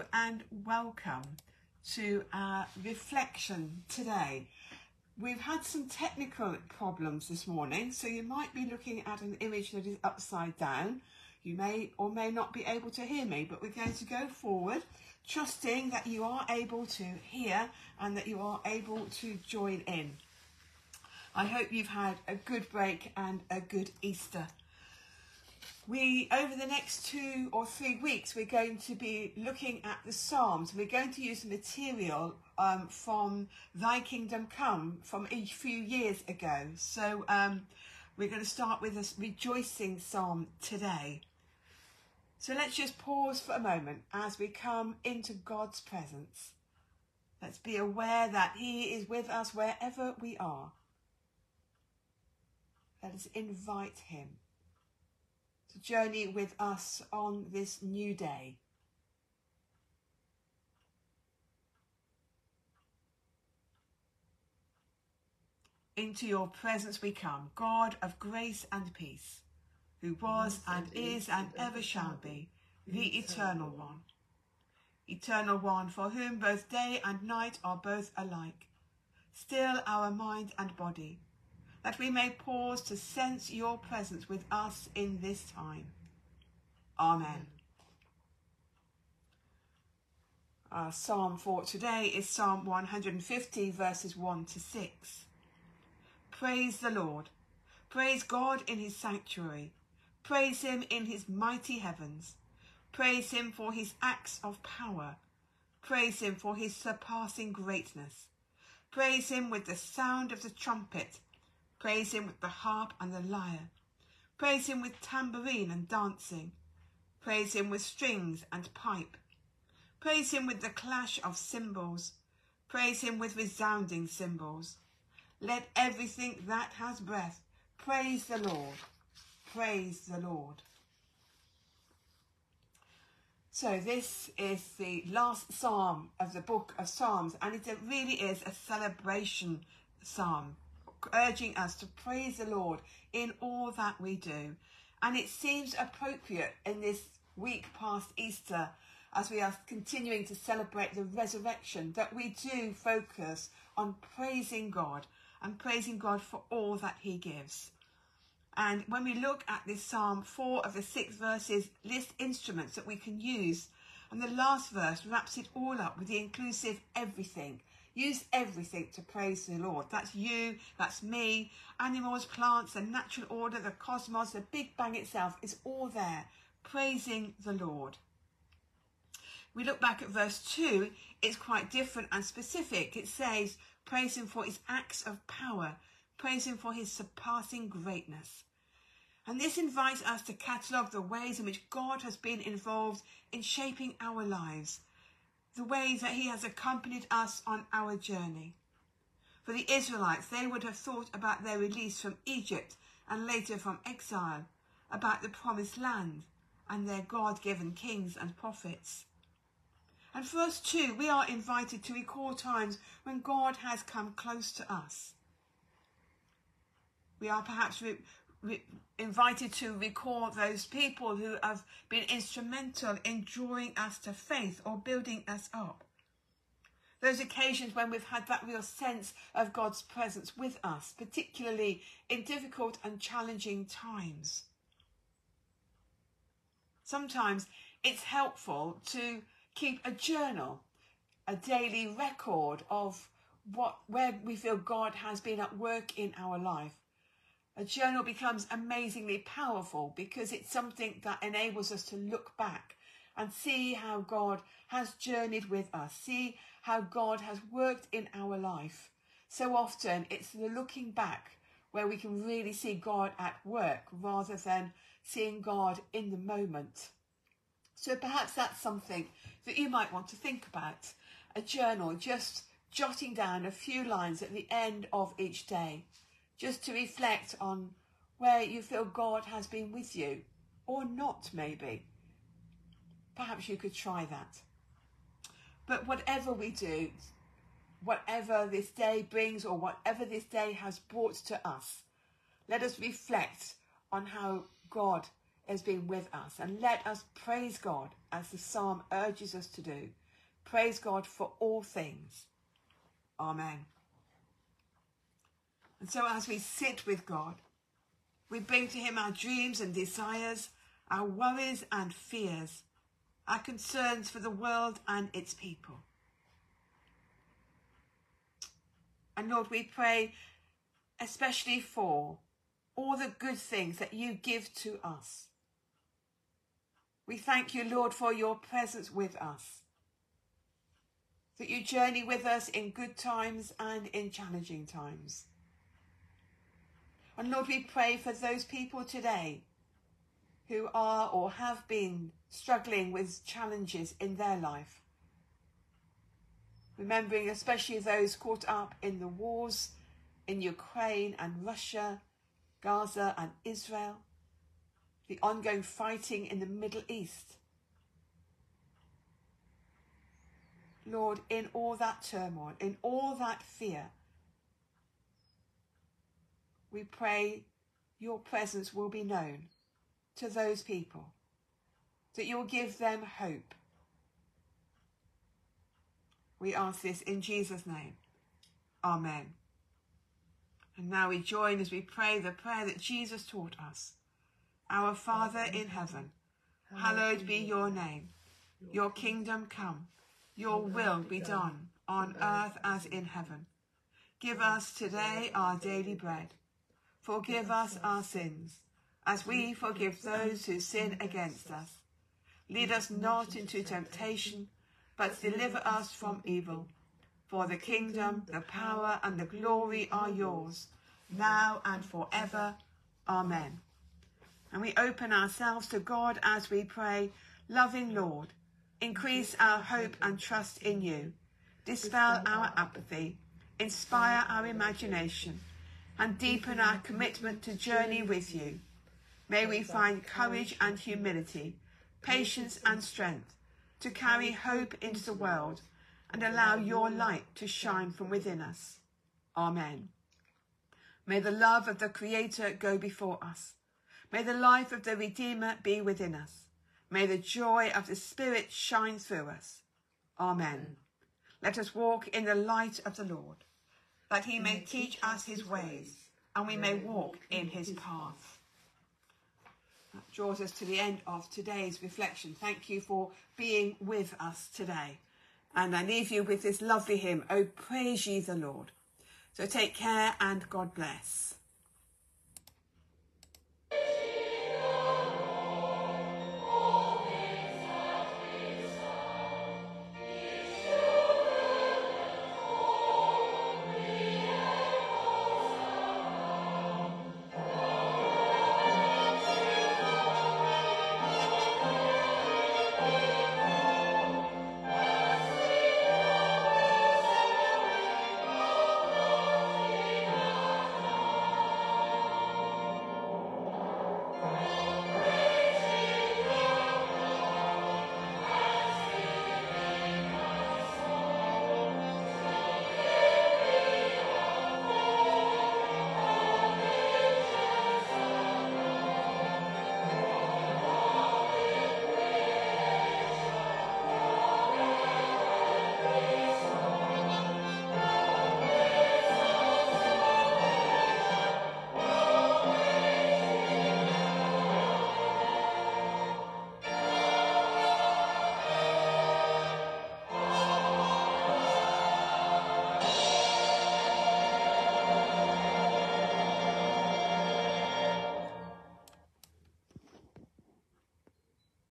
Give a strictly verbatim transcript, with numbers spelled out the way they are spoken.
Hello and welcome to our reflection today. We've had some technical problems this morning, so you might be looking at an image that is upside down. You may or may not be able to hear me, but we're going to go forward, trusting that you are able to hear and that you are able to join in. I hope you've had a good break and a good Easter. We, over the next two or three weeks, we're going to be looking at the Psalms. We're going to use material um, from Thy Kingdom Come from a few years ago. So um, we're going to start with this rejoicing psalm today. So let's just pause for a moment as we come into God's presence. Let's be aware that He is with us wherever we are. Let us invite Him to journey with us on this new day. Into your presence we come, God of grace and peace, who was and is and ever shall be, the Eternal One. Eternal One, for whom both day and night are both alike. Still our mind and body, that we may pause to sense your presence with us in this time. Amen. Our psalm for today is Psalm one hundred fifty, verses one to six. Praise the Lord. Praise God in his sanctuary. Praise him in his mighty heavens. Praise him for his acts of power. Praise him for his surpassing greatness. Praise him with the sound of the trumpet. Praise him with the harp and the lyre. Praise him with tambourine and dancing. Praise him with strings and pipe. Praise him with the clash of cymbals. Praise him with resounding cymbals. Let everything that has breath praise the Lord. Praise the Lord. So this is the last psalm of the book of Psalms, and it really is a celebration psalm, urging us to praise the Lord in all that we do. And it seems appropriate in this week past Easter, as we are continuing to celebrate the resurrection, that we do focus on praising God and praising God for all that he gives. And when we look at this psalm, four of the six verses list instruments that we can use, and the last verse wraps it all up with the inclusive everything. Use everything to praise the Lord. That's you, that's me, animals, plants, the natural order, the cosmos, the Big Bang itself is all there, praising the Lord. We look back at verse two, it's quite different and specific. It says, praise him for his acts of power, praise him for his surpassing greatness. And this invites us to catalogue the ways in which God has been involved in shaping our lives, the ways that he has accompanied us on our journey. For the Israelites, they would have thought about their release from Egypt and later from exile, about the promised land and their God-given kings and prophets. And for us too, we are invited to recall times when God has come close to us. We are perhaps re re invited to recall those people who have been instrumental in drawing us to faith or building us up. Those occasions when we've had that real sense of God's presence with us, particularly in difficult and challenging times. Sometimes it's helpful to keep a journal, a daily record of what, where we feel God has been at work in our life. A journal becomes amazingly powerful because it's something that enables us to look back and see how God has journeyed with us, see how God has worked in our life. So often it's the looking back where we can really see God at work rather than seeing God in the moment. So perhaps that's something that you might want to think about. A journal, just jotting down a few lines at the end of each day, just to reflect on where you feel God has been with you, or not maybe. Perhaps you could try that. But whatever we do, whatever this day brings or whatever this day has brought to us, let us reflect on how God has been with us. And let us praise God as the psalm urges us to do. Praise God for all things. Amen. And so as we sit with God, we bring to him our dreams and desires, our worries and fears, our concerns for the world and its people. And Lord, we pray especially for all the good things that you give to us. We thank you, Lord, for your presence with us, that you journey with us in good times and in challenging times. And Lord, we pray for those people today who are or have been struggling with challenges in their life. Remembering especially those caught up in the wars in Ukraine and Russia, Gaza and Israel, the ongoing fighting in the Middle East. Lord, in all that turmoil, in all that fear, we pray your presence will be known to those people, that you will give them hope. We ask this in Jesus' name. Amen. And now we join as we pray the prayer that Jesus taught us. Our Father in heaven, hallowed be your name. Your kingdom come, your will be done on earth as in heaven. Give us today our daily bread. Forgive us our sins, as we forgive those who sin against us. Lead us not into temptation, but deliver us from evil. For the kingdom, the power, and the glory are yours, now and forever. Amen. And we open ourselves to God as we pray, loving Lord, increase our hope and trust in you, dispel our apathy, inspire our imagination, and deepen our commitment to journey with you. May we find courage and humility, patience and strength to carry hope into the world and allow your light to shine from within us. Amen. May the love of the Creator go before us. May the life of the Redeemer be within us. May the joy of the Spirit shine through us. Amen. Let us walk in the light of the Lord, that he may teach us his ways, and we may walk in his path. That draws us to the end of today's reflection. Thank you for being with us today. And I leave you with this lovely hymn, Oh, Praise Ye the Lord. So take care and God bless.